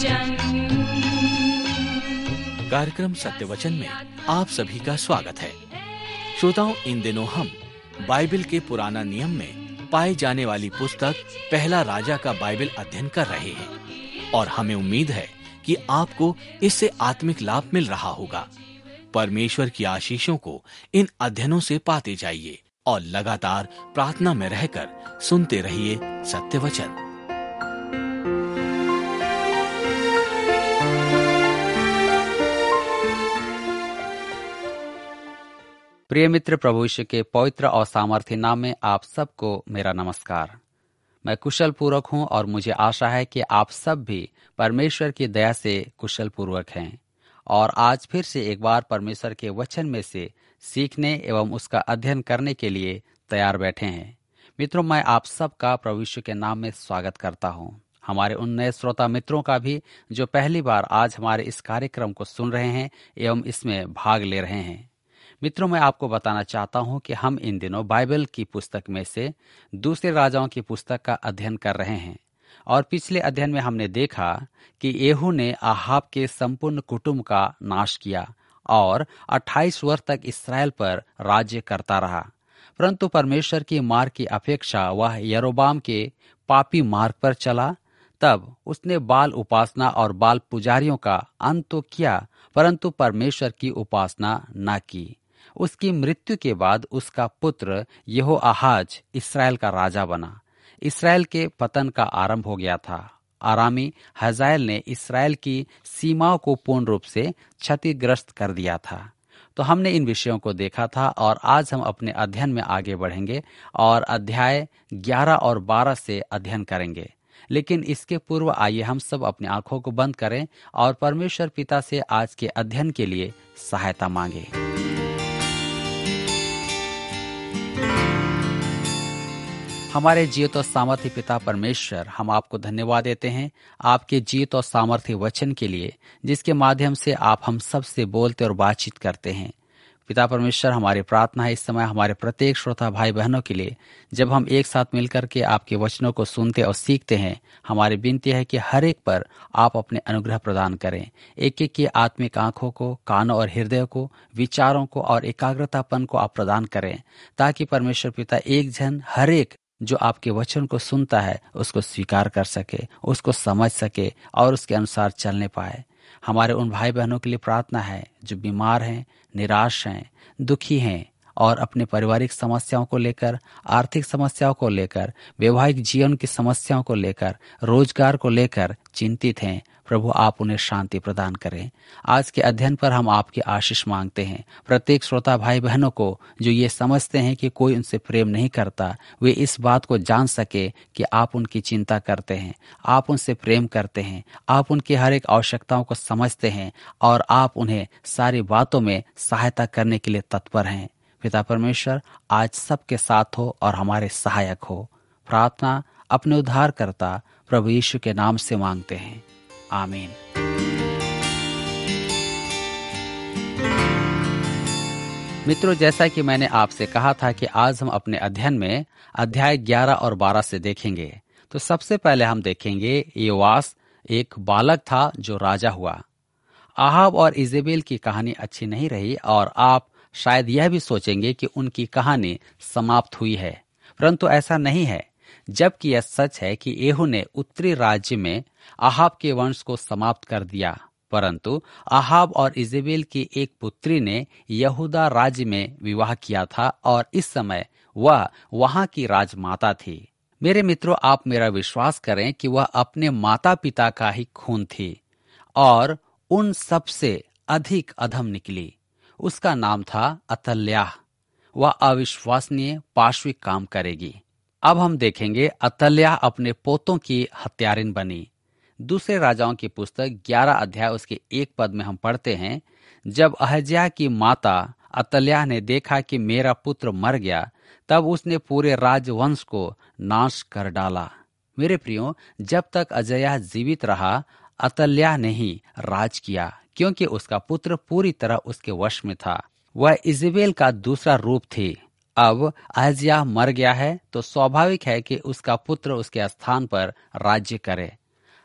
कार्यक्रम सत्य वचन में आप सभी का स्वागत है। श्रोताओं, इन दिनों हम बाइबल के पुराना नियम में पाई जाने वाली पुस्तक पहला राजा का बाइबल अध्ययन कर रहे हैं और हमें उम्मीद है कि आपको इससे आत्मिक लाभ मिल रहा होगा। परमेश्वर की आशीषों को इन अध्ययनों से पाते जाइए और लगातार प्रार्थना में रहकर सुनते रहिए सत्य वचन। प्रिय मित्र, प्रभु यीशु के पवित्र और सामर्थ्य नाम में आप सबको मेरा नमस्कार। मैं कुशल पूर्वक हूँ और मुझे आशा है कि आप सब भी परमेश्वर की दया से कुशल पूर्वक हैं और आज फिर से एक बार परमेश्वर के वचन में से सीखने एवं उसका अध्ययन करने के लिए तैयार बैठे हैं। मित्रों, मैं आप सबका प्रभु यीशु के नाम में स्वागत करता हूँ। हमारे उन नए श्रोता मित्रों का भी जो पहली बार आज हमारे इस कार्यक्रम को सुन रहे हैं एवं इसमें भाग ले रहे हैं। मित्रों, मैं आपको बताना चाहता हूं कि हम इन दिनों बाइबल की पुस्तक में से दूसरे राजाओं की पुस्तक का अध्ययन कर रहे हैं और पिछले अध्ययन में हमने देखा कि येहू ने आहाब के संपूर्ण कुटुंब का नाश किया और 28 वर्ष तक इस्राएल पर राज्य करता रहा, परंतु परमेश्वर की मार्ग की अपेक्षा वह यरोबाम के पापी मार्ग पर चला। तब उसने बाल उपासना और बाल पुजारियों का अंत तो किया, परंतु परमेश्वर की उपासना न की। उसकी मृत्यु के बाद उसका पुत्र यहोआहाज इस्राएल का राजा बना। इस्राएल के पतन का आरंभ हो गया था। आरामी हजाएल ने इस्राएल की सीमाओं को पूर्ण रूप से क्षतिग्रस्त कर दिया था। तो हमने इन विषयों को देखा था और आज हम अपने अध्ययन में आगे बढ़ेंगे और अध्याय 11 और 12 से अध्ययन करेंगे। लेकिन इसके पूर्व आइए हम सब अपनी आंखों को बंद करें और परमेश्वर पिता से आज के अध्ययन के लिए सहायता मांगे। हमारे जीवित और सामर्थ्य पिता परमेश्वर, हम आपको धन्यवाद देते हैं आपके जीवित और सामर्थ्य वचन के लिए, जिसके माध्यम से आप हम सब से बोलते और बातचीत करते हैं। पिता परमेश्वर, हमारी प्रार्थना है इस समय हमारे प्रत्येक श्रोता भाई बहनों के लिए, जब हम एक साथ मिलकर के आपके वचनों को सुनते और सीखते हैं, हमारी विनती है कि हर एक पर आप अपने अनुग्रह प्रदान करें। एक एक की आत्मिक आंखों को, कानों और हृदय को, विचारों को और एकाग्रतापन को आप प्रदान करें, ताकि परमेश्वर पिता एक जन हर एक जो आपके वचन को सुनता है उसको स्वीकार कर सके, उसको समझ सके और उसके अनुसार चलने पाए। हमारे उन भाई बहनों के लिए प्रार्थना है जो बीमार हैं, निराश हैं, दुखी हैं और अपने पारिवारिक समस्याओं को लेकर, आर्थिक समस्याओं को लेकर, वैवाहिक जीवन की समस्याओं को लेकर, रोजगार को लेकर चिंतित हैं। प्रभु, आप उन्हें शांति प्रदान करें। आज के अध्ययन पर हम आपकी आशीष मांगते हैं। प्रत्येक श्रोता भाई बहनों को जो ये समझते हैं कि कोई उनसे प्रेम नहीं करता, वे इस बात को जान सके कि आप उनकी चिंता करते हैं, आप उनसे प्रेम करते हैं, आप उनकी हर एक आवश्यकताओं को समझते हैं और आप उन्हें सारी बातों में सहायता करने के लिए तत्पर हैं। पिता परमेश्वर, आज सबके साथ हो और हमारे सहायक हो। प्रार्थना अपने उद्धारकर्ता प्रभु यीशु के नाम से मांगते हैं, आमीन। मित्रों, जैसा कि मैंने आपसे कहा था कि आज हम अपने अध्ययन में अध्याय 11 और 12 से देखेंगे। तो सबसे पहले हम देखेंगे योआस एक बालक था जो राजा हुआ। आहाब और इजेबेल की कहानी अच्छी नहीं रही और आप शायद यह भी सोचेंगे कि उनकी कहानी समाप्त हुई है, परंतु ऐसा नहीं है। जबकि यह सच है कि येहू ने उत्तरी राज्य में आहाब के वंश को समाप्त कर दिया, परंतु आहाब और इजेबेल की एक पुत्री ने यहूदा राज्य में विवाह किया था और इस समय वह वहां की राजमाता थी। मेरे मित्रों, आप मेरा विश्वास करें कि वह अपने माता पिता का ही खून थी और उन सबसे अधिक अधम निकली। उसका नाम था अतल्याह। वह अविश्वसनीय पाशविक काम करेगी। अब हम देखेंगे अतल्याह अपने पोतों की हत्यारिन बनी। दूसरे राजाओं की पुस्तक 11 अध्याय उसके 1 पद में हम पढ़ते हैं, जब अहज्याह की माता अतल्याह ने देखा कि मेरा पुत्र मर गया, तब उसने पूरे राजवंश को नाश कर डाला। मेरे प्रियो, जब तक अजयाह जीवित रहा, अतल्याह ने ही राज किया, क्योंकि उसका पुत्र पूरी तरह उसके वश में था। वह इजेबेल का दूसरा रूप थी। अब अहज्याह मर गया है तो स्वाभाविक है कि उसका पुत्र उसके स्थान पर राज्य करे।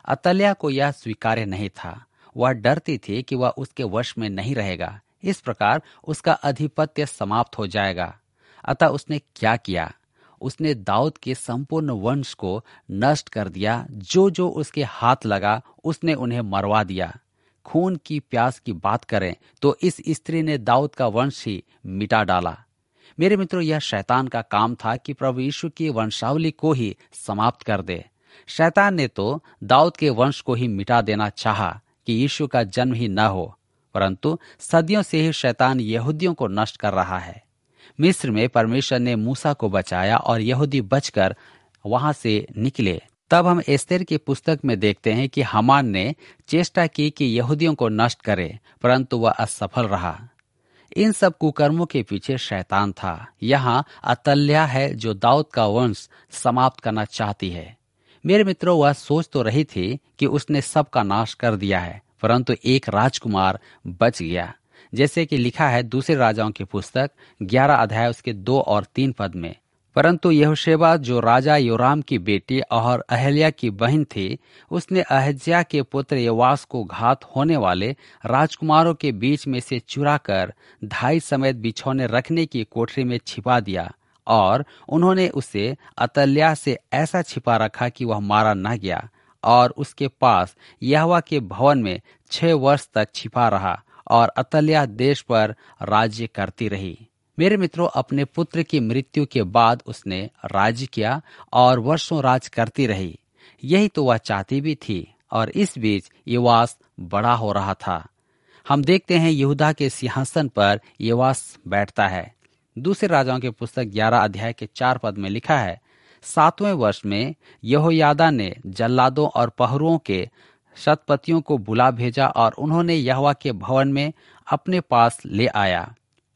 अतल्याह को यह स्वीकार्य नहीं था। वह डरती थी कि वह उसके वश में नहीं रहेगा, इस प्रकार उसका अधिपत्य समाप्त हो जाएगा। अतः उसने क्या किया? उसने दाऊद के संपूर्ण वंश को नष्ट कर दिया। जो जो उसके हाथ लगा उसने उन्हें मरवा दिया। खून की प्यास की बात करें तो इस स्त्री ने दाऊद का वंश ही मिटा डाला। मेरे मित्रों, यह शैतान का काम था कि प्रभु यीशु की वंशावली को ही समाप्त कर दे। शैतान ने तो दाऊद के वंश को ही मिटा देना चाहा कि यीशु का जन्म ही न हो, परंतु सदियों से ही शैतान यहूदियों को नष्ट कर रहा है। मिस्र में परमेश्वर ने मूसा को बचाया और यहूदी बचकर वहां से निकले। तब हम एस्तेर की पुस्तक में देखते हैं कि हामान ने चेष्टा की कि यहूदियों को नष्ट करे, परंतु वह असफल रहा। इन सब कुकर्मों के पीछे शैतान था। यहाँ अतल्याह है जो दाऊद का वंश समाप्त करना चाहती है। मेरे मित्रों, वह सोच तो रही थी कि उसने सबका नाश कर दिया है, परंतु एक राजकुमार बच गया। जैसे कि लिखा है दूसरे राजाओं की पुस्तक 11 अध्याय उसके 2 और 3 पद में, परंतु यहोशेबा जो राजा योराम की बेटी और अहल्या की बहन थी, उसने अहज्याह के पुत्र योआश को घात होने वाले राजकुमारों के बीच में से चुराकर धाई समेत बिछौने रखने की कोठरी में छिपा दिया, और उन्होंने उसे अतल्याह से ऐसा छिपा रखा कि वह मारा न गया, और उसके पास यहोवा के भवन में 6 वर्ष तक छिपा रहा, और अतल्याह देश पर राज्य करती रही। मेरे मित्रों, अपने पुत्र की मृत्यु के बाद उसने राज्य किया और वर्षों राज करती रही। यही तो वह चाहती भी थी, और इस बीच योआश बड़ा हो रहा था। हम देखते हैं यहूदा के सिंहासन पर योआश बैठता है। दूसरे राजाओं की पुस्तक 11 अध्याय के 4 पद में लिखा है, 7वें वर्ष में यहोयादा ने जल्लादों और पहरुओं के शतपतियों को बुला भेजा, और उन्होंने यहोवा के भवन में अपने पास ले आया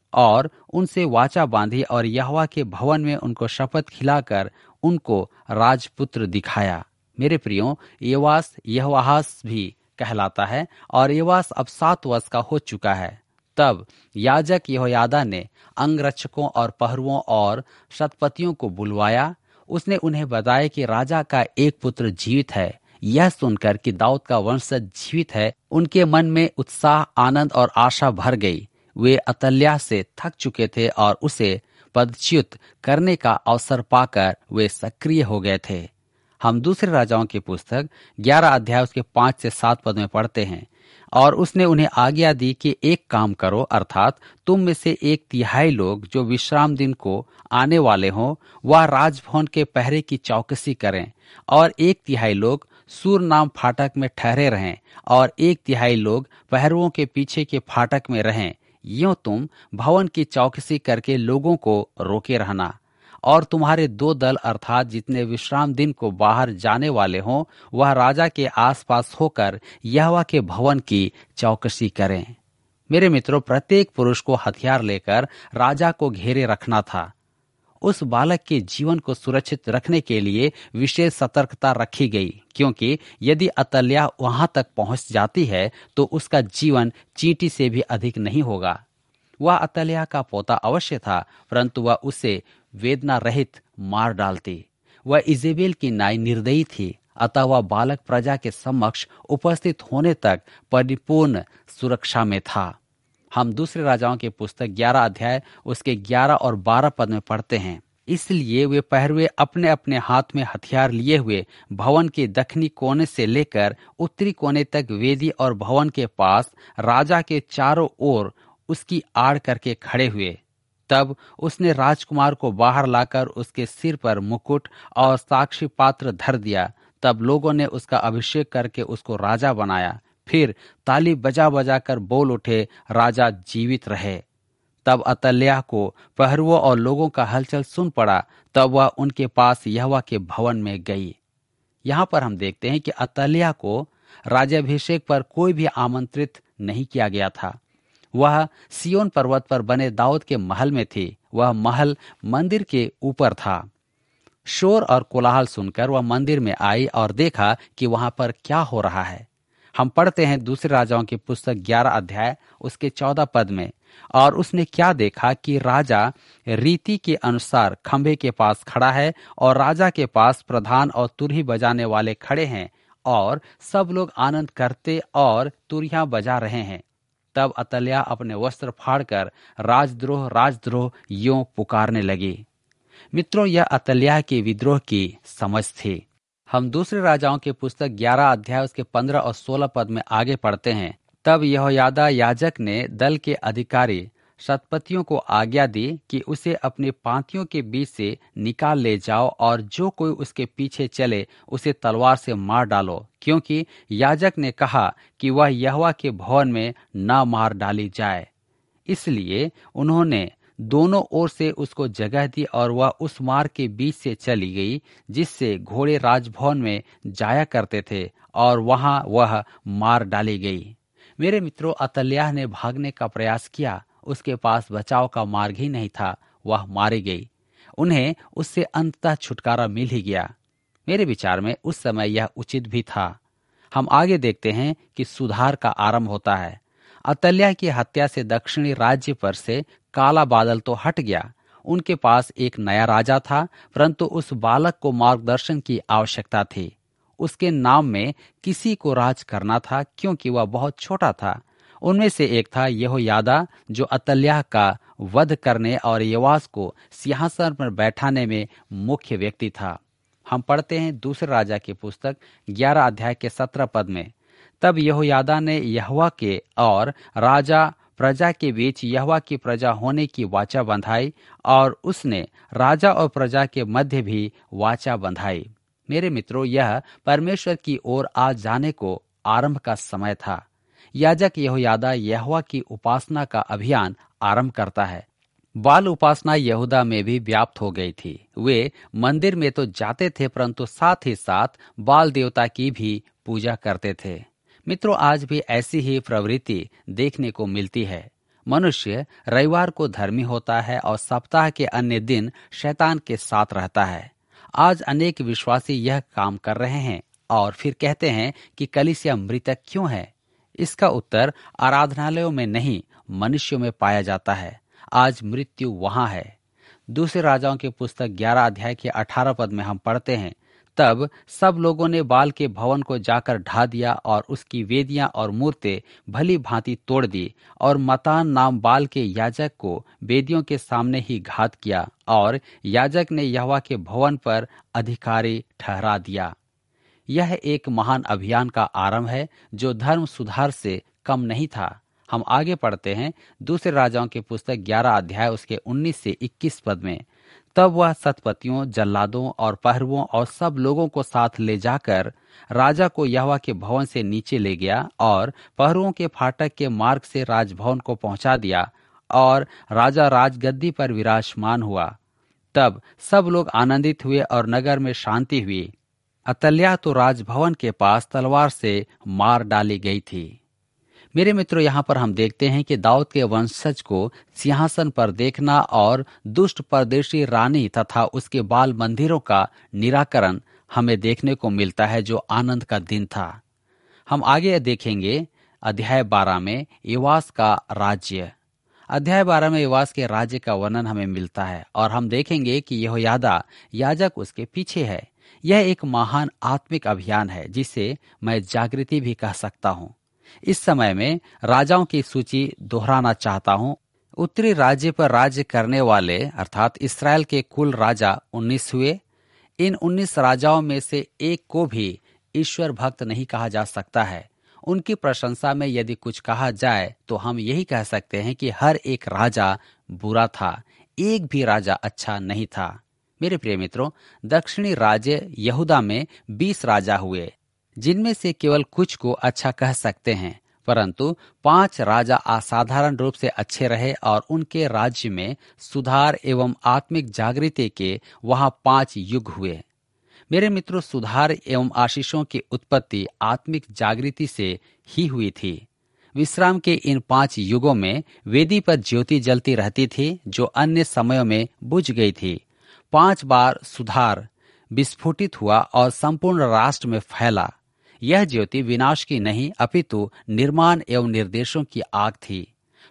और उनसे वाचा बांधी, और यहोवा के भवन में उनको शपथ खिलाकर उनको राजपुत्र दिखाया। मेरे प्रियो, योआश यहोआहाज भी कहलाता है, और योआश अब 7 वर्ष का हो चुका है। तब याजक यहोयादा ने अंगरक्षकों और पहरुओं और शतपतियों को बुलवाया। उसने उन्हें बताया कि राजा का एक पुत्र जीवित है। यह सुनकर कि दाऊद का वंशज जीवित है, उनके मन में उत्साह, आनंद और आशा भर गई। वे अतल्याह से थक चुके थे और उसे पदच्युत करने का अवसर पाकर वे सक्रिय हो गए थे। हम दूसरे राजाओं की पुस्तक 11 अध्याय उसके 5 से 7 पद में पढ़ते हैं, और उसने उन्हें आज्ञा दी कि एक काम करो, अर्थात तुम में से 1/3 लोग जो विश्राम दिन को आने वाले हों, वह राजभवन के पहरे की चौकसी करें, और 1/3 लोग सूर नाम फाटक में ठहरे रहें, और 1/3 लोग पहरुओं के पीछे के फाटक में रहें। यूं तुम भवन की चौकसी करके लोगों को रोके रहना, और तुम्हारे 2 दल अर्थात जितने विश्राम दिन को बाहर जाने वाले हों, वह राजा के आसपास होकर यहोवा के भवन की चौकसी करें। मेरे मित्रों, प्रत्येक पुरुष को हथियार लेकर राजा को घेरे रखना था। उस बालक के जीवन को सुरक्षित रखने के लिए विशेष सतर्कता रखी गई, क्योंकि यदि अतल्याह वहां तक पहुंच जाती है तो उसका जीवन चींटी से भी अधिक नहीं होगा। वह अतल्याह का पोता अवश्य था, परंतु वह उसे वेदना रहित मार डालती। वह इजेबेल की नाई निर्दयी थी, अतः वह बालक प्रजा के समक्ष उपस्थित होने तक परिपूर्ण सुरक्षा में था। हम दूसरे राजाओं की पुस्तक 11 अध्याय उसके 11 और 12 पद में पढ़ते हैं, इसलिए वे पहरुए अपने अपने हाथ में हथियार लिए हुए भवन के दक्षिणी कोने से लेकर उत्तरी कोने तक वेदी और भवन के पास राजा के चारों ओर उसकी आड़ करके खड़े हुए। तब उसने राजकुमार को बाहर लाकर उसके सिर पर मुकुट और साक्षी पात्र धर दिया। तब लोगों ने उसका अभिषेक करके उसको राजा बनाया। फिर ताली बजा बजा कर बोल उठे, राजा जीवित रहे। तब अतल्याह को पहरुओं और लोगों का हलचल सुन पड़ा। तब वह उनके पास यहोवा के भवन में गई। यहाँ पर हम देखते हैं कि अतल्याह को राज्याभिषेक पर कोई भी आमंत्रित नहीं किया गया था। वह सियोन पर्वत पर बने दाऊद के महल में थी। वह महल मंदिर के ऊपर था। शोर और कोलाहल सुनकर वह मंदिर में आई और देखा कि वहां पर क्या हो रहा है। हम पढ़ते हैं दूसरे राजाओं की पुस्तक 11 अध्याय उसके 14 पद में, और उसने क्या देखा कि राजा रीति के अनुसार खंभे के पास खड़ा है, और राजा के पास प्रधान और तुरही बजाने वाले खड़े हैं, और सब लोग आनंद करते और तुरियां बजा रहे हैं। तब अतल्याह अपने वस्त्र फाड़कर राजद्रोह राजद्रोह यूं पुकारने लगी। मित्रों, यह अतल्याह के विद्रोह की समझ थी। हम दूसरे राजाओं की पुस्तक 11 अध्याय उसके 15 और 16 पद में आगे पढ़ते हैं। तब यहोयादा याजक ने दल के अधिकारी शतपतियों को आज्ञा दी कि उसे अपनी पांतियों के बीच से निकाल ले जाओ और जो कोई उसके पीछे चले उसे तलवार से मार डालो, क्योंकि याजक ने कहा कि वह यहोवा के भवन में न मार डाली जाए। इसलिए उन्होंने दोनों ओर से उसको जगह दी और वह उस मार्ग के बीच से चली गई जिससे घोड़े राजभवन में जाया करते थे, और वहां वह मार डाली गई। मेरे मित्रों, अतल्याह ने भागने का प्रयास किया, उसके पास बचाव का मार्ग ही नहीं था, वह मारी गई। उन्हें उससे अंततः छुटकारा मिल ही गया। मेरे विचार में उस समय यह उचित भी था। हम आगे देखते हैं कि सुधार का आरंभ होता है। अतल्याह की हत्या से दक्षिणी राज्य पर से काला बादल तो हट गया। उनके पास एक नया राजा था, परंतु उस बालक को मार्गदर्शन की आवश्यकता थी। उसके नाम में किसी को राज करना था, क्योंकि वह बहुत छोटा था। उनमें से एक था यहोयादा, जो अतल्याह का वध करने और यहोवाश को सिंहासन पर बैठाने में मुख्य व्यक्ति था। हम पढ़ते हैं दूसरे राजा की पुस्तक 11 अध्याय के 17 पद में। तब यहोयादा ने यहोवा के और राजा प्रजा के बीच यहोवा की प्रजा होने की वाचा बंधाई, और उसने राजा और प्रजा के मध्य भी वाचा बंधाई। मेरे मित्रों, यह परमेश्वर की ओर आ जाने को आरंभ का समय था। याजक यहोयादा यहोवा की उपासना का अभियान आरंभ करता है। बाल उपासना यहूदा में भी व्याप्त हो गई थी। वे मंदिर में तो जाते थे, परंतु साथ ही साथ बाल देवता की भी पूजा करते थे। मित्रों, आज भी ऐसी ही प्रवृत्ति देखने को मिलती है। मनुष्य रविवार को धर्मी होता है और सप्ताह के अन्य दिन शैतान के साथ रहता है। आज अनेक विश्वासी यह काम कर रहे हैं और फिर कहते हैं कि कलीसिया मृतक क्यों है। इसका उत्तर आराधनालयों में नहीं, मनुष्यों में पाया जाता है। आज मृत्यु वहां है। दूसरे राजाओं की पुस्तक 11 अध्याय के 18 पद में हम पढ़ते हैं। तब सब लोगों ने बाल के भवन को जाकर ढा दिया और उसकी वेदियां और मूर्तें भली भांति तोड़ दी, और मतान नाम बाल के याजक को वेदियों के सामने ही घात किया, और याजक ने यहोवा के भवन पर अधिकारी ठहरा दिया। यह एक महान अभियान का आरंभ है जो धर्म सुधार से कम नहीं था। हम आगे पढ़ते हैं दूसरे राजाओं की पुस्तक 11 अध्याय उसके 19 से 21 पद में। तब वह शतपतियों, जल्लादों और पहरुओं और सब लोगों को साथ ले जाकर राजा को यहोवा के भवन से नीचे ले गया और पहरुओं के फाटक के मार्ग से राजभवन को पहुंचा दिया, और राजा राजगद्दी पर विराजमान हुआ। तब सब लोग आनंदित हुए और नगर में शांति हुई। अतल्याह तो राजभवन के पास तलवार से मार डाली गई थी। मेरे मित्रों, यहाँ पर हम देखते हैं कि दाऊद के वंशज को सिंहासन पर देखना और दुष्ट परदेशी रानी तथा उसके बाल मंदिरों का निराकरण हमें देखने को मिलता है, जो आनंद का दिन था। हम आगे देखेंगे अध्याय 12 में योआश का राज्य। अध्याय 12 में योआश के राज्य का वर्णन हमें मिलता है, और हम देखेंगे कि यहोयादा याजक उसके पीछे है। यह एक महान आत्मिक अभियान है जिसे मैं जागृति भी कह सकता हूँ। इस समय में राजाओं की सूची दोहराना चाहता हूँ। उत्तरी राज्य पर राज्य करने वाले अर्थात इस्राएल के कुल राजा 19 हुए। इन 19 राजाओं में से एक को भी ईश्वर भक्त नहीं कहा जा सकता है। उनकी प्रशंसा में यदि कुछ कहा जाए तो हम यही कह सकते हैं कि हर एक राजा बुरा था, एक भी राजा अच्छा नहीं था। मेरे प्रिय मित्रों, दक्षिणी राज्य यहूदा में 20 राजा हुए, जिनमें से केवल कुछ को अच्छा कह सकते हैं, परंतु 5 राजा असाधारण रूप से अच्छे रहे और उनके राज्य में सुधार एवं आत्मिक जागृति के वहां 5 युग हुए। मेरे मित्रों, सुधार एवं आशीषों की उत्पत्ति आत्मिक जागृति से ही हुई थी। विश्राम के इन 5 युगों में वेदी पर ज्योति जलती रहती थी, जो अन्य समयों में बुझ गई थी। 5 बार सुधार विस्फोटित हुआ और संपूर्ण राष्ट्र में फैला। यह ज्योति विनाश की नहीं, अपितु निर्माण एवं निर्देशों की आग थी।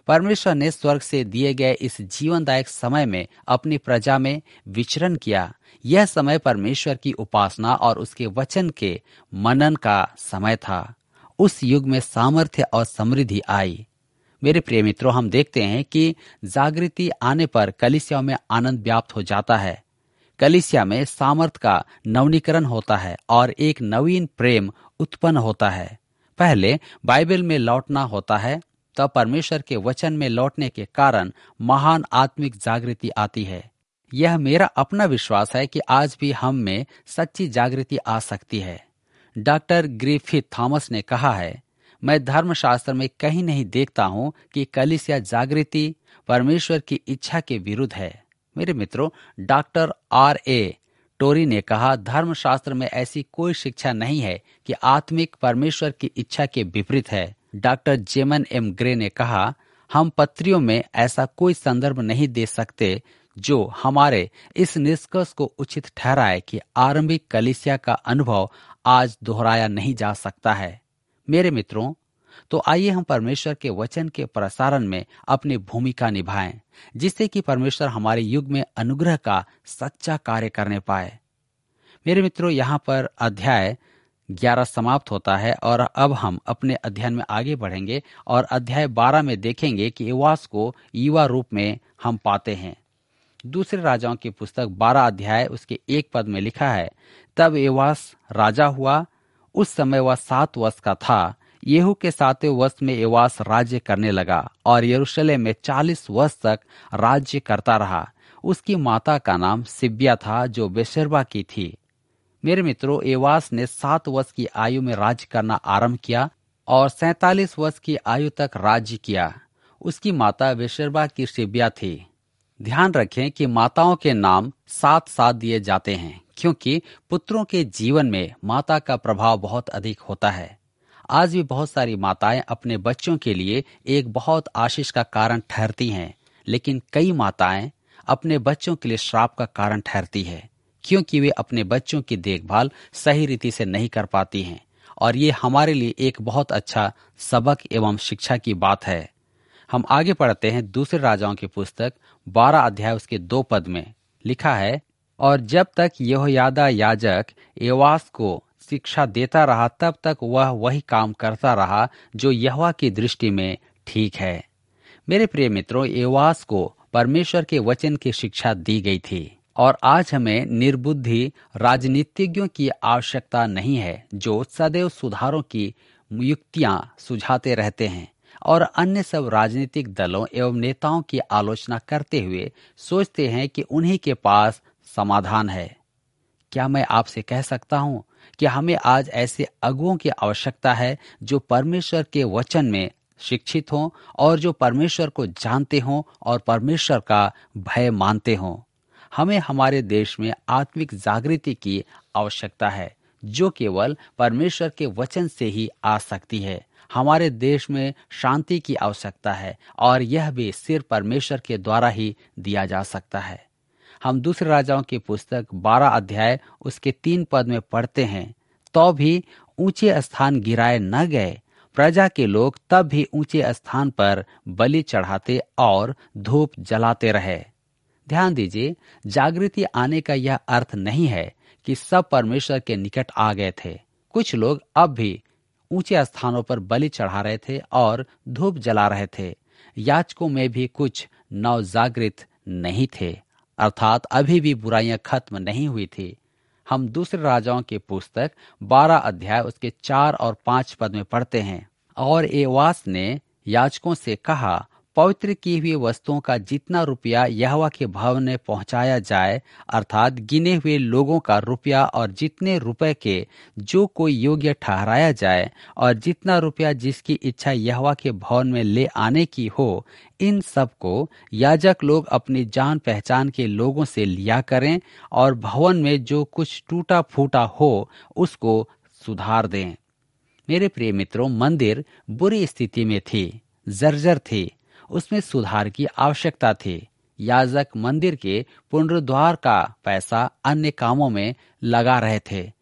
परमेश्वर ने स्वर्ग से दिए गए इस जीवनदायक समय में अपनी प्रजा में विचरण किया। यह समय परमेश्वर की उपासना और उसके वचन के मनन का समय था। उस युग में सामर्थ्य और समृद्धि आई। मेरे प्रिय मित्रों, हम देखते हैं कि जागृति आने पर कलीसिया में आनंद व्याप्त हो जाता है। कलीसिया में सामर्थ का नवीनीकरण होता है और एक नवीन प्रेम उत्पन्न होता है। पहले बाइबल में लौटना होता है, तब परमेश्वर के वचन में लौटने के कारण महान आत्मिक जागृति आती है। यह मेरा अपना विश्वास है कि आज भी हम में सच्ची जागृति आ सकती है। डॉक्टर ग्रिफिथ थॉमस ने कहा है, मैं धर्मशास्त्र में कहीं नहीं देखता हूं कि कलीसिया जागृति परमेश्वर की इच्छा के विरुद्ध है। मेरे मित्रों, डॉक्टर R.A. टोरी ने कहा, धर्मशास्त्र में ऐसी कोई शिक्षा नहीं है कि आत्मिक परमेश्वर की इच्छा के विपरीत है। डॉक्टर जेमन M. ग्रे ने कहा, हम पत्रियों में ऐसा कोई संदर्भ नहीं दे सकते जो हमारे इस निष्कर्ष को उचित ठहराए कि आरंभिक कलीसिया का अनुभव आज दोहराया नहीं जा सकता है। मेरे मित्रों, तो आइए हम परमेश्वर के वचन के प्रसारण में अपनी भूमिका निभाएं, जिससे कि परमेश्वर हमारे युग में अनुग्रह का सच्चा कार्य करने पाए। मेरे मित्रों, यहाँ पर अध्याय 11 समाप्त होता है और अब हम अपने अध्ययन में आगे बढ़ेंगे और अध्याय 12 में देखेंगे कि एवास को युवा रूप में हम पाते हैं। दूसरे राजाओं की पुस्तक 12 अध्याय उसके 1 पद में लिखा है, तब एवास राजा हुआ, उस समय वह 7 वर्ष का था। येहू के 7वें वर्ष में एवास राज्य करने लगा और यरूशलेम में 40 वर्ष तक राज्य करता रहा। उसकी माता का नाम सिब्या था, जो बेशर्बा की थी। मेरे मित्रों, एवास ने 7 वर्ष की आयु में राज्य करना आरंभ किया और 47 वर्ष की आयु तक राज्य किया। उसकी माता बेशर्बा की सिब्या थी। ध्यान रखें कि माताओं के नाम साथ साथ दिए जाते हैं, क्योंकि पुत्रों के जीवन में माता का प्रभाव बहुत अधिक होता है। आज भी बहुत सारी माताएं अपने बच्चों के लिए एक बहुत आशीष का कारण ठहरती हैं, लेकिन कई माताएं अपने बच्चों के लिए श्राप का कारण ठहरती है, क्योंकि वे अपने बच्चों की देखभाल सही रीति से नहीं कर पाती हैं। और ये हमारे लिए एक बहुत अच्छा सबक एवं शिक्षा की बात है। हम आगे पढ़ते हैं। दूसरे राजाओं की पुस्तक 12 अध्याय उसके 2 पद में लिखा है, और जब तक यहोयादा याजक एवास को शिक्षा देता रहा, तब तक वह वही काम करता रहा जो यहोवा की दृष्टि में ठीक है। मेरे प्रिय मित्रों, एवास को परमेश्वर के वचन की शिक्षा दी गई थी और आज हमें निर्बुद्धि राजनीतिज्ञों की आवश्यकता नहीं है, जो सदैव सुधारों की युक्तियां सुझाते रहते हैं और अन्य सब राजनीतिक दलों एवं नेताओं की आलोचना करते हुए सोचते हैं कि उन्हीं के पास समाधान है। क्या मैं आपसे कह सकता हूं कि हमें आज ऐसे अगुओं की आवश्यकता है जो परमेश्वर के वचन में शिक्षित हों और जो परमेश्वर को जानते हों और परमेश्वर का भय मानते हों। हमें हमारे देश में आत्मिक जागृति की आवश्यकता है, जो केवल परमेश्वर के वचन से ही आ सकती है। हमारे देश में शांति की आवश्यकता है और यह भी सिर्फ परमेश्वर के द्वारा ही दिया जा सकता है। हम दूसरे राजाओं की पुस्तक 12 अध्याय उसके 3 पद में पढ़ते हैं, तो भी ऊंचे स्थान गिराए न गए, प्रजा के लोग तब भी ऊंचे स्थान पर बलि चढ़ाते और धूप जलाते रहे। ध्यान दीजिए, जागृति आने का यह अर्थ नहीं है कि सब परमेश्वर के निकट आ गए थे। कुछ लोग अब भी ऊंचे स्थानों पर बलि चढ़ा रहे थे और धूप जला रहे थे। याजकों में भी कुछ नवजागृत नहीं थे, अर्थात अभी भी बुराइयां खत्म नहीं हुई थी। हम दूसरे राजाओं की पुस्तक 12 अध्याय उसके 4 और 5 पद में पढ़ते हैं, और एवास ने याजकों से कहा, पवित्र की हुई वस्तुओं का जितना रुपया यहोवा के भवन में पहुंचाया जाए, अर्थात गिने हुए लोगों का रुपया, और जितने रुपए के जो कोई योग्य ठहराया जाए, और जितना रुपया जिसकी इच्छा यहोवा के भवन में ले आने की हो, इन सब को याजक लोग अपनी जान पहचान के लोगों से लिया करें, और भवन में जो कुछ टूटा फूटा हो उसको सुधार दें। मेरे प्रिय मित्रों, मंदिर बुरी स्थिति में थी, जर्जर थी, उसमें सुधार की आवश्यकता थी। याजक मंदिर के पुनरुद्धार का पैसा अन्य कामों में लगा रहे थे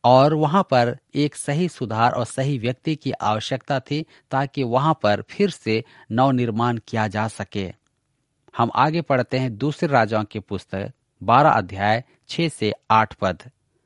और वहां पर एक सही सुधार और सही व्यक्ति की आवश्यकता थी ताकि वहां पर फिर से नवनिर्माण किया जा सके। हम आगे पढ़ते हैं दूसरे राजाओं की पुस्तक 12 अध्याय 6 से 8 पद।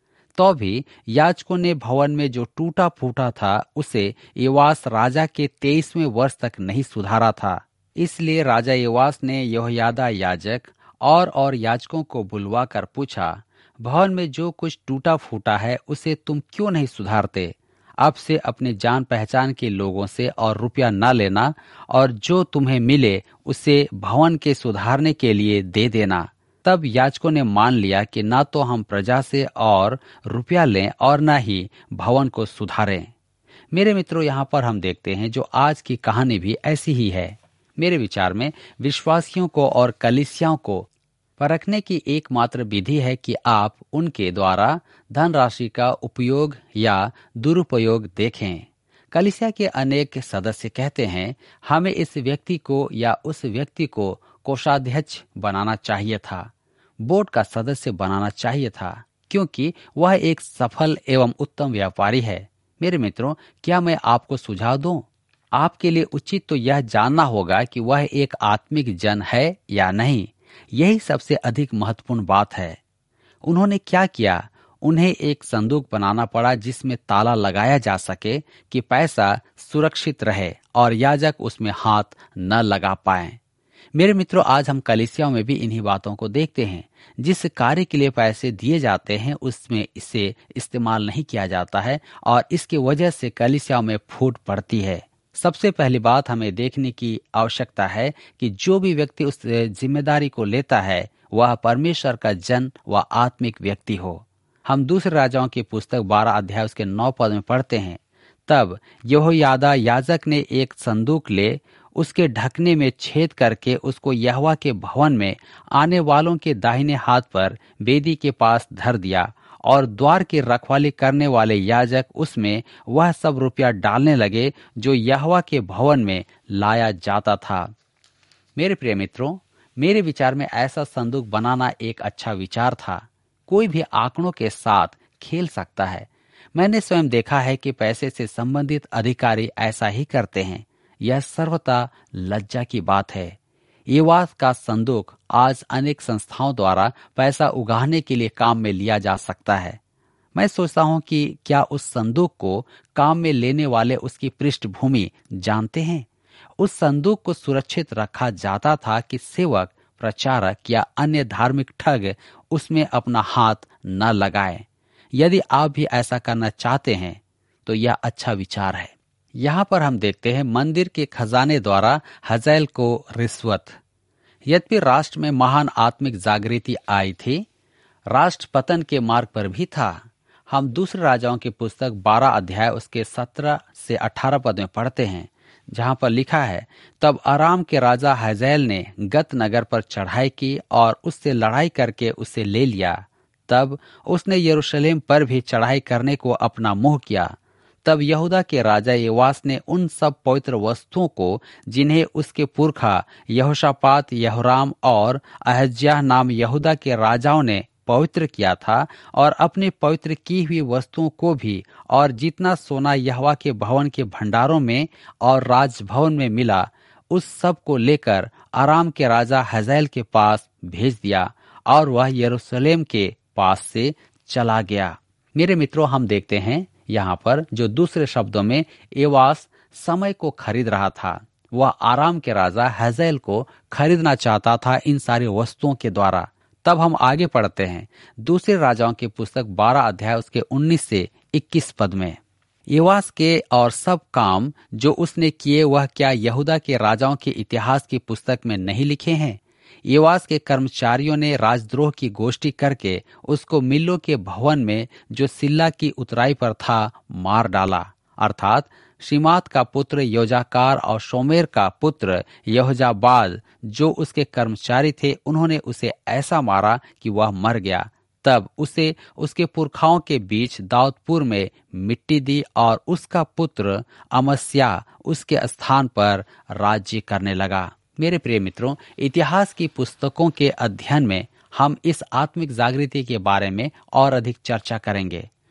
तो भी याजकों ने भवन में जो टूटा फूटा था उसे योआस राजा के 23वें वर्ष तक नहीं सुधारा था। इसलिए राजा योआस ने यहोयादा याजक और याजकों को बुलवा कर पूछा, भवन में जो कुछ टूटा फूटा है उसे तुम क्यों नहीं सुधारते? अब से अपने जान पहचान के लोगों से और रुपया न लेना, और जो तुम्हें मिले उसे भवन के सुधारने के लिए दे देना। तब याजकों ने मान लिया कि ना तो हम प्रजा से और रुपया लें और न ही भवन को सुधारें। मेरे मित्रों, यहाँ पर हम देखते हैं जो आज की कहानी भी ऐसी ही है। मेरे विचार में विश्वासियों को और कलीसियाओं को परखने की एकमात्र विधि है कि आप उनके द्वारा धनराशि का उपयोग या दुरुपयोग देखें। कलीसिया के अनेक सदस्य कहते हैं, हमें इस व्यक्ति को या उस व्यक्ति को कोषाध्यक्ष बनाना चाहिए था, बोर्ड का सदस्य बनाना चाहिए था, क्योंकि वह एक सफल एवं उत्तम व्यापारी है। मेरे मित्रों, क्या मैं आपको सुझाव दूं? आपके लिए उचित तो यह जानना होगा कि वह एक आत्मिक जन है या नहीं। यही सबसे अधिक महत्वपूर्ण बात है। उन्होंने क्या किया? उन्हें एक संदूक बनाना पड़ा जिसमें ताला लगाया जा सके कि पैसा सुरक्षित रहे और याजक उसमें हाथ न लगा पाए। मेरे मित्रों, आज हम कलीसियाओं में भी इन्हीं बातों को देखते हैं। जिस कार्य के लिए पैसे दिए जाते हैं उसमें इसे इस्तेमाल नहीं किया जाता है और इसकी वजह से कलीसियाओं में फूट पड़ती है। सबसे पहली बात हमें देखने की आवश्यकता है कि जो भी व्यक्ति उस जिम्मेदारी को लेता है वह परमेश्वर का जन व आत्मिक व्यक्ति हो। हम दूसरे राजाओं की पुस्तक 12 अध्याय उसके 9 पद में पढ़ते हैं, तब यहोयादा याजक ने एक संदूक ले उसके ढकने में छेद करके उसको यहोवा के भवन में आने वालों के दाहिने हाथ पर वेदी के पास धर दिया, और द्वार की रखवाली करने वाले याजक उसमें वह सब रुपया डालने लगे जो यहोवा के भवन में लाया जाता था। मेरे प्रिय मित्रों, मेरे विचार में ऐसा संदूक बनाना एक अच्छा विचार था। कोई भी आंकड़ों के साथ खेल सकता है। मैंने स्वयं देखा है कि पैसे से संबंधित अधिकारी ऐसा ही करते हैं। यह सर्वथा लज्जा की बात है। योआस का संदूक आज अनेक संस्थाओं द्वारा पैसा उगाहने के लिए काम में लिया जा सकता है। मैं सोचता हूं कि क्या उस संदूक को काम में लेने वाले उसकी पृष्ठभूमि जानते हैं? उस संदूक को सुरक्षित रखा जाता था कि सेवक, प्रचारक या अन्य धार्मिक ठग उसमें अपना हाथ न लगाए। यदि आप भी ऐसा करना चाहते हैं तो यह अच्छा विचार है। यहाँ पर हम देखते हैं मंदिर के खजाने द्वारा हज़ैल को रिश्वत। यद्यपि राष्ट्र में महान आत्मिक जागृति आई थी, राष्ट्र पतन के मार्ग पर भी था। हम दूसरे राजाओं की पुस्तक 12 अध्याय उसके 17 से 18 पद में पढ़ते हैं, जहाँ पर लिखा है, तब अराम के राजा हज़ैल ने गत नगर पर चढ़ाई की और उससे लड़ाई करके उसे ले लिया। तब उसने यरूशलेम पर भी चढ़ाई करने को अपना मुंह किया। तब यहूदा के राजा योआस ने उन सब पवित्र वस्तुओं को जिन्हें उसके पुरखा यहोशापात, यहोराम और अहज्याह नाम यहूदा के राजाओं ने पवित्र किया था, और अपने पवित्र की हुई वस्तुओं को भी, और जितना सोना यहोवा के भवन के भंडारों में और राजभवन में मिला, उस सब को लेकर अराम के राजा हज़ैल के पास भेज दिया, और वह यरूशलेम के पास से चला गया। मेरे मित्रों, हम देखते हैं यहाँ पर जो दूसरे शब्दों में योआस समय को खरीद रहा था, वह आराम के राजा हज़ैल को खरीदना चाहता था इन सारी वस्तुओं के द्वारा। तब हम आगे पढ़ते हैं दूसरे राजाओं की पुस्तक 12 अध्याय उसके 19 से 21 पद में। योआस के और सब काम जो उसने किए वह क्या यहूदा के राजाओं के इतिहास की पुस्तक में नहीं लिखे हैं? योआस के कर्मचारियों ने राजद्रोह की गोष्ठी करके उसको मिल्लो के भवन में जो सिल्ला की उतराई पर था मार डाला, अर्थात शिमात का पुत्र योजाकार और शोमेर का पुत्र यहोजाबाद जो उसके कर्मचारी थे, उन्होंने उसे ऐसा मारा कि वह मर गया। तब उसे उसके पुरखाओं के बीच दाऊदपुर में मिट्टी दी और उसका पुत्र अमस्या उसके स्थान पर राज्य करने लगा। मेरे प्रिय मित्रों, इतिहास की पुस्तकों के अध्ययन में हम इस आत्मिक जागृति के बारे में और अधिक चर्चा करेंगे।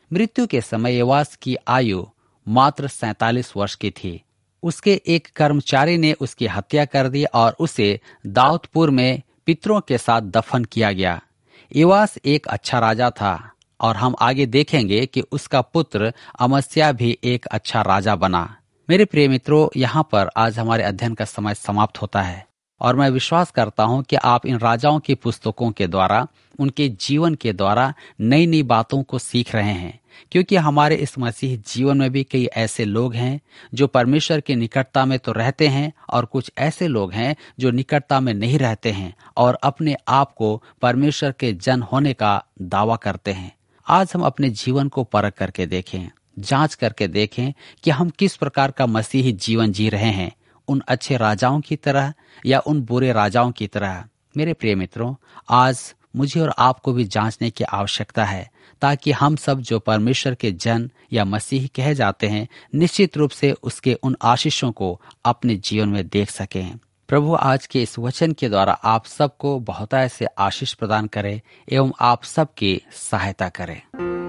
मृत्यु के समय योआश की आयु मात्र 47 वर्ष की थी। उसके एक कर्मचारी ने उसकी हत्या कर दी और उसे दाऊदपुर में पितरों के साथ दफन किया गया। योआश एक अच्छा राजा था और हम आगे देखेंगे कि उसका पुत्र अमस्याह भी एक अच्छा राजा बना। मेरे प्रिय मित्रों, यहाँ पर आज हमारे अध्ययन का समय समाप्त होता है और मैं विश्वास करता हूँ कि आप इन राजाओं की पुस्तकों के द्वारा, उनके जीवन के द्वारा नई नई बातों को सीख रहे हैं, क्योंकि हमारे इस मसीह जीवन में भी कई ऐसे लोग हैं जो परमेश्वर की निकटता में तो रहते हैं और कुछ ऐसे लोग हैं जो निकटता में नहीं रहते हैं और अपने आप को परमेश्वर के जन होने का दावा करते हैं। आज हम अपने जीवन को परख करके देखें, जांच करके देखें कि हम किस प्रकार का मसीही जीवन जी रहे हैं, उन अच्छे राजाओं की तरह या उन बुरे राजाओं की तरह। मेरे प्रिय मित्रों, आज मुझे और आपको भी जांचने की आवश्यकता है, ताकि हम सब जो परमेश्वर के जन या मसीही कहे जाते हैं, निश्चित रूप से उसके उन आशीषों को अपने जीवन में देख सकें। प्रभु आज के इस वचन के द्वारा आप सबको बहुतायत से आशीष प्रदान करे एवं आप सबकी सहायता करे।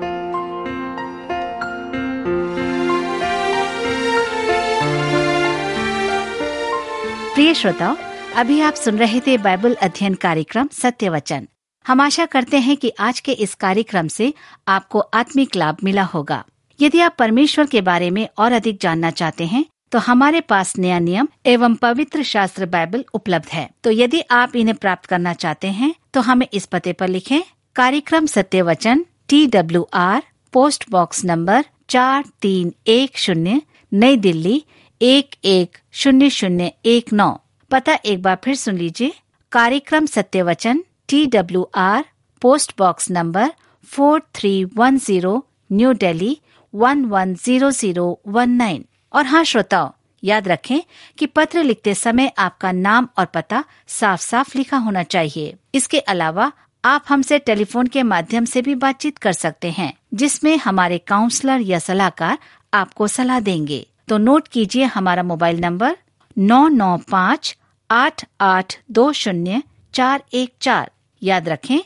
प्रिय श्रोताओ, अभी आप सुन रहे थे बाइबल अध्ययन कार्यक्रम सत्य वचन। हम आशा करते हैं कि आज के इस कार्यक्रम से आपको आत्मिक लाभ मिला होगा। यदि आप परमेश्वर के बारे में और अधिक जानना चाहते हैं तो हमारे पास नया नियम एवं पवित्र शास्त्र बाइबल उपलब्ध है। तो यदि आप इन्हें प्राप्त करना चाहते हैं तो हमें इस पते पर लिखें। कार्यक्रम Satya Vachan, TWR, post box number 4310, नई दिल्ली 110019। पता एक बार फिर सुन लीजिए। कार्यक्रम Satya Vachan, TWR, post box number 4310, new Delhi 110019। और हाँ श्रोताओ, याद रखें कि पत्र लिखते समय आपका नाम और पता साफ साफ लिखा होना चाहिए। इसके अलावा आप हमसे टेलीफोन के माध्यम से भी बातचीत कर सकते हैं, जिसमें हमारे काउंसलर या सलाहकार आपको सलाह देंगे। तो नोट कीजिए हमारा मोबाइल नंबर 9958820414। याद रखें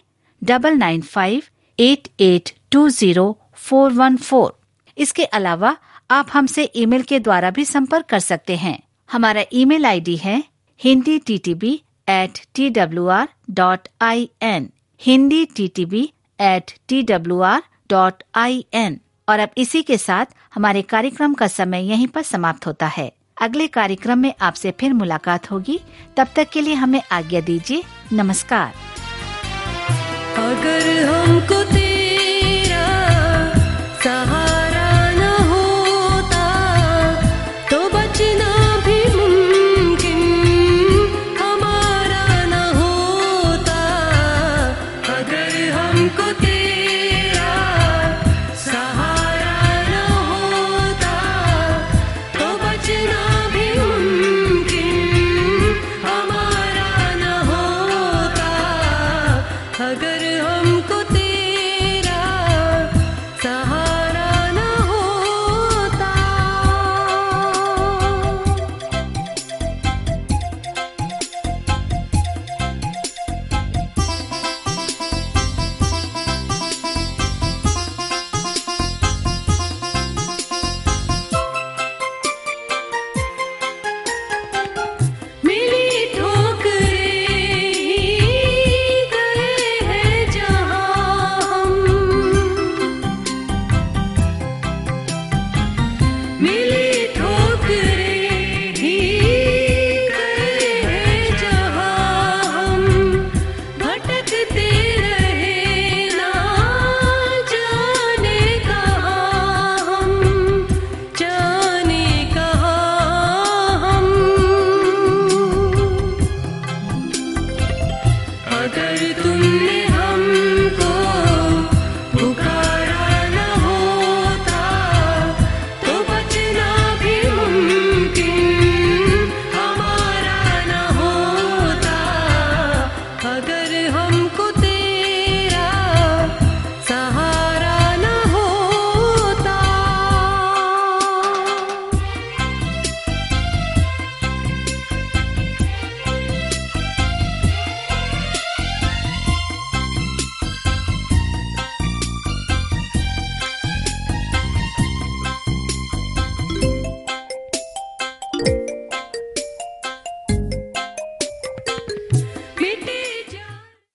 9958820414। इसके अलावा आप हमसे ईमेल के द्वारा भी संपर्क कर सकते हैं। हमारा ईमेल आईडी है hinditb@twr.in, hinditb@twr.in। और अब इसी के साथ हमारे कार्यक्रम का समय यहीं पर समाप्त होता है। अगले कार्यक्रम में आपसे फिर मुलाकात होगी। तब तक के लिए हमें आज्ञा दीजिए। नमस्कार। अगर हमको